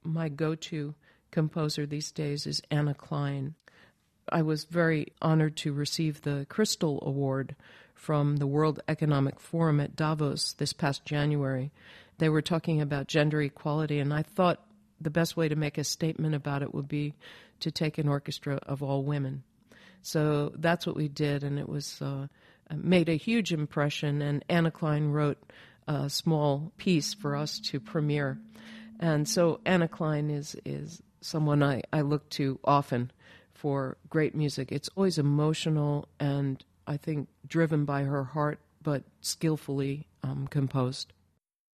my go-to composer these days is Anna Klein. I was very honored to receive the Crystal Award from the World Economic Forum at Davos this past January. They were talking about gender equality, and I thought the best way to make a statement about it would be to take an orchestra of all women. So that's what we did, and it was made a huge impression, and Anna Klein wrote a small piece for us to premiere. And so Anna Klein is someone I look to often for great music. It's always emotional and I think driven by her heart, but skillfully composed.